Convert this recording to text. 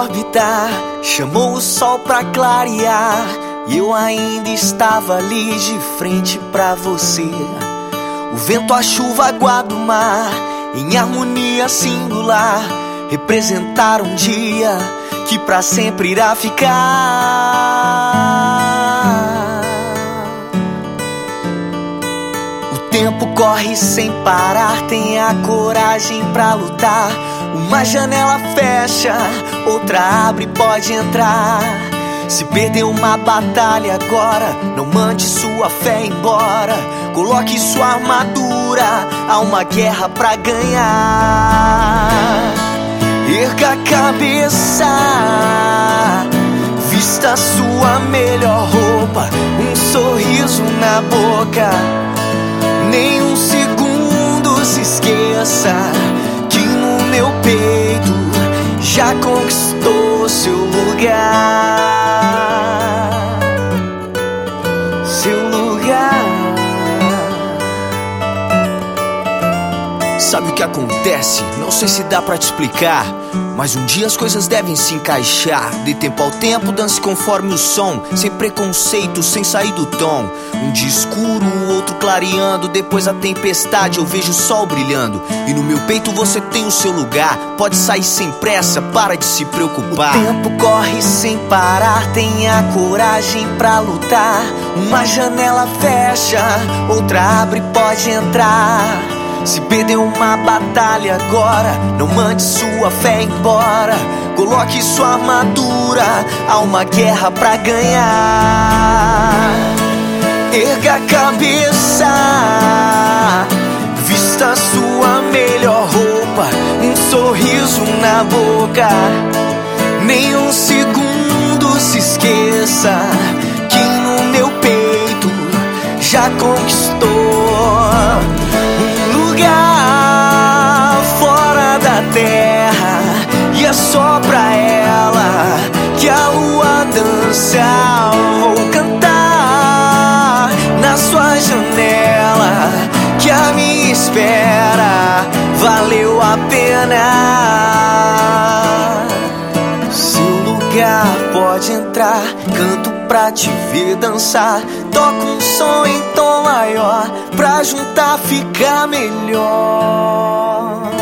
órbita, chamou o sol pra clarear, e eu ainda estava ali de frente pra você. O vento, a chuva, a água do mar, em harmonia singular, representaram um dia que pra sempre irá ficar. O tempo corre sem parar, tenha coragem pra lutar. Uma janela fecha, outra abre, pode entrar. Se perder uma batalha agora, não mande sua fé embora. Coloque sua armadura, há uma guerra pra ganhar. Erga a cabeça, vista sua melhor roupa, um sorriso na boca. Nem um segundo se esqueça que no meu peito já conquistou seu lugar. Seu lugar. Sabe o que acontece? Não sei se dá pra te explicar, mas um dia as coisas devem se encaixar. De tempo ao tempo, dance conforme o som, sem preconceito, sem sair do tom. Um dia escuro, o outro clareando, depois a tempestade eu vejo o sol brilhando. E no meu peito você tem o seu lugar, pode sair sem pressa, para de se preocupar. O tempo corre sem parar, tenha coragem pra lutar. Uma janela fecha, outra abre, pode entrar. Se perder uma batalha agora, não mande sua fé embora. Coloque sua armadura, há uma guerra pra ganhar. Erga a cabeça, vista sua melhor roupa, um sorriso na boca. Nem um segundo se esqueça que no meu peito já conquistou fora da terra, e é só pra ela que a lua dança. Vou cantar na sua janela que a minha espera valeu a pena. Seu lugar, pode entrar, canto pra te ver dançar. Toca um som em tom maior, pra juntar ficar melhor.